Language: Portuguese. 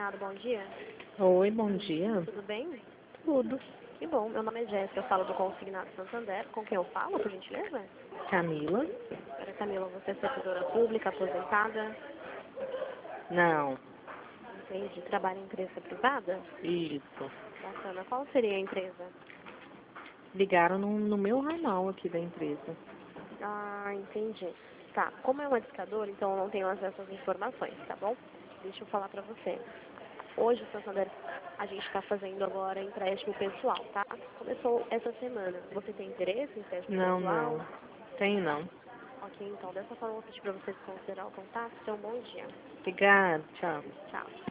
consignado, bom dia. Oi, bom dia. Tudo bem? Tudo. Que bom, meu nome é Jéssica, eu falo do Consignado Santander. Com quem eu falo, por gentileza? Camila? Senhora Camila, você é servidora pública, aposentada? Não. Entendi. Trabalha em empresa privada? Isso. Bacana. Qual seria a empresa? Ligaram no meu ramal aqui da empresa. Ah, entendi. Tá, como é uma discadora, então eu não tenho acesso às informações, tá bom? Deixa eu falar pra você. Hoje, o Santander, a gente está fazendo agora empréstimo pessoal, tá? Começou essa semana. Você tem interesse em empréstimo Não, pessoal? não. Tem não. Ok, então, dessa forma eu vou pedir para você considerar o contato. Tenha um bom dia. Obrigada, tchau. Tchau.